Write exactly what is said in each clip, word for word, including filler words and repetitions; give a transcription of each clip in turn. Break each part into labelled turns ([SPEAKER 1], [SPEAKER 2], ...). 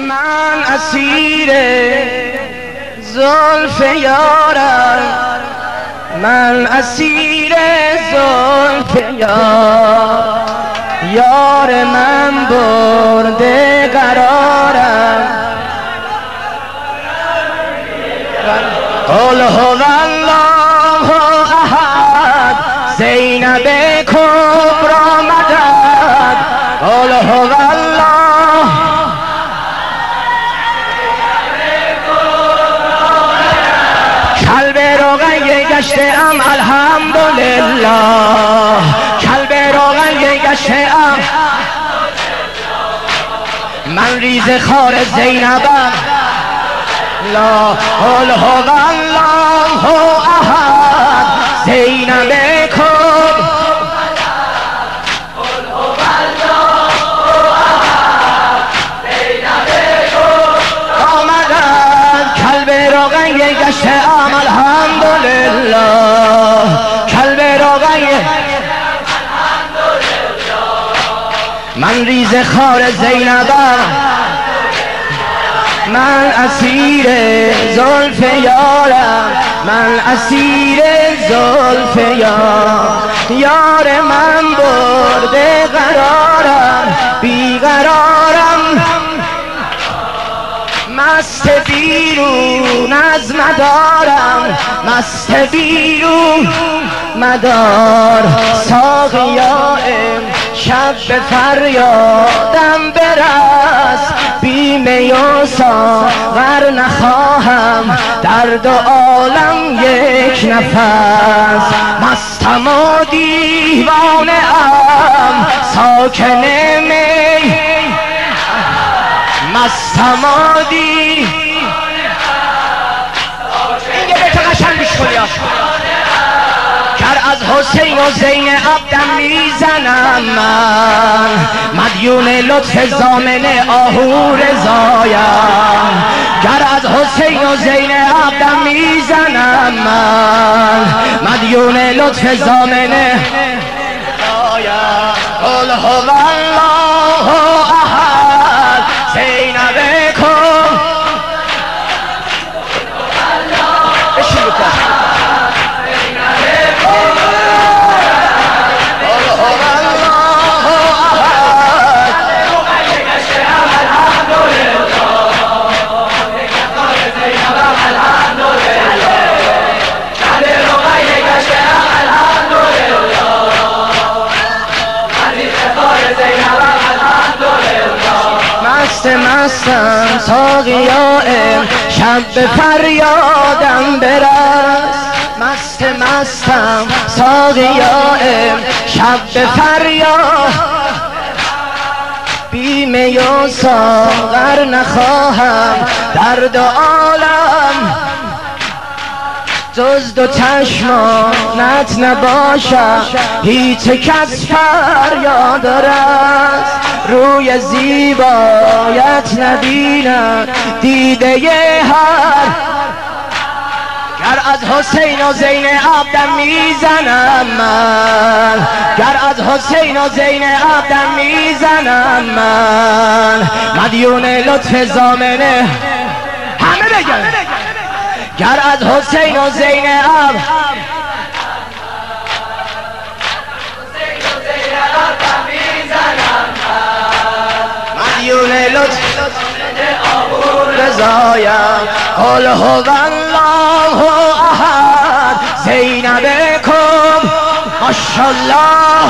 [SPEAKER 1] من اسیر زلف یارم، من اسیر زلف یار، یار من برده قرارم. قل هو الله احد زینب کبری مدد. قل هو الله کلب روغن گشته ام الحمدلله، کلب روغن گشته ام. من ریز خار زینبم، لا قل هو الله احد زینب کبری. قل هو الله احد زینب کبری مدد. کلب روغن گشته ام الحمدلله، کلب روغن من ریز خار زینبم، من اسیر زلف یارم، من اسیر زلف یار، یار من برده قرارم، بیقرارم. مست بیرون از مدارم، مست بیرون مدار. ساقیا شب به فریادم برس، بی می و ساغر نخواهم در دو عالم یک نفس. مستم و دیوانه ام ساکن می، مستم و دیوانه ام. این یه بیت قشنگ گوش کنید. گر از حسین و زین عبدم میزنم من، مدیون لطف زامن آهو رضایم. گر از حسین و زین عبدم میزنم من، مدیون لطف زامن رضایم. قل هو الله احد زینب کبری. بشین بکن. مستم ساقیا شب به فریادم برس، مست مستم ساقیا شب به فریاد. بی می و ساغر نخواهم در دو عالم، جز دو چشمانت نباشم هیچ کس فریاد رس. روی زیبایت نبینم دیده هر، گر از حسین و زین عبدم میزنم من، گر از حسین و زین عبدم میزنم من، مدیون لطف زامنه. همه بگن گر از حسین و زین عبد، مدیون لطف رضایم. قل هو الله احد زینب کبری. ماشاءالله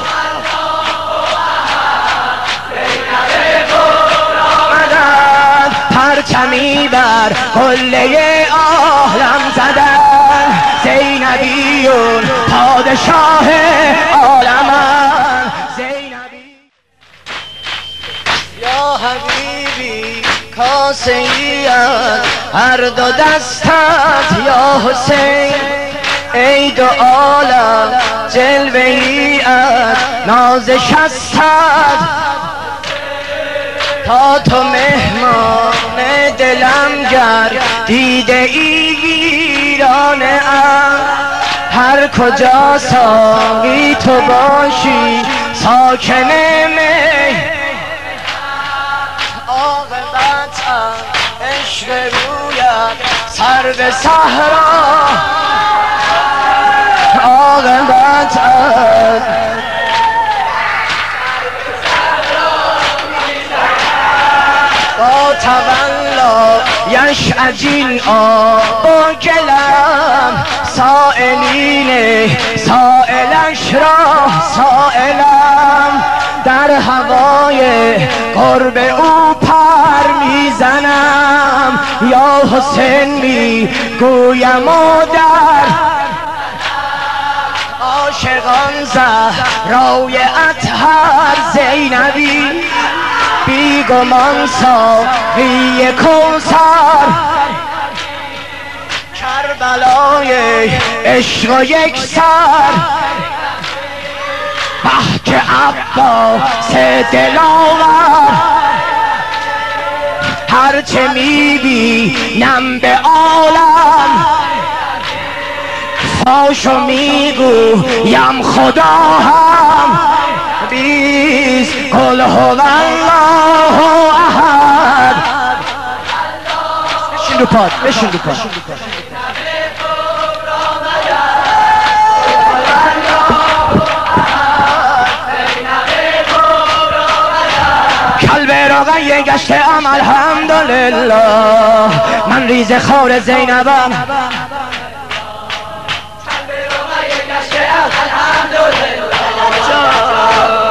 [SPEAKER 1] مدد. پرچمی بر قله عالم زدن، زینبیون پادشاه عالمن. زینبی یا حبیبی کاسه ای از هر دو دستت یا حسین. ای دو عالم جلوه ای از ناز شستت، تا تو مهمان دلم گردیده ای ویرانه ام. هر کجا ساقی تو باشی ساکن می، عاقبت عشق رویت سر به صحرا عاقبتت با تولا یشعجین آب و گلم سائلین سائلش را سائلم در هوای قرب او پر میزنم یا حسین می گویم و در عاشقان زهرای اطهر زینبی بیگمان ساقی کوثر کربلای عشق و یک سر بحک عباس دلاور هرچه میبینم به عالم فاشو میگویم خدا هم بیست قل هو الله احد. بشین رو پاد بشین رو پاد کلب راقیه گشته ام الحمدلله من ریز خار زینبم الحمدلله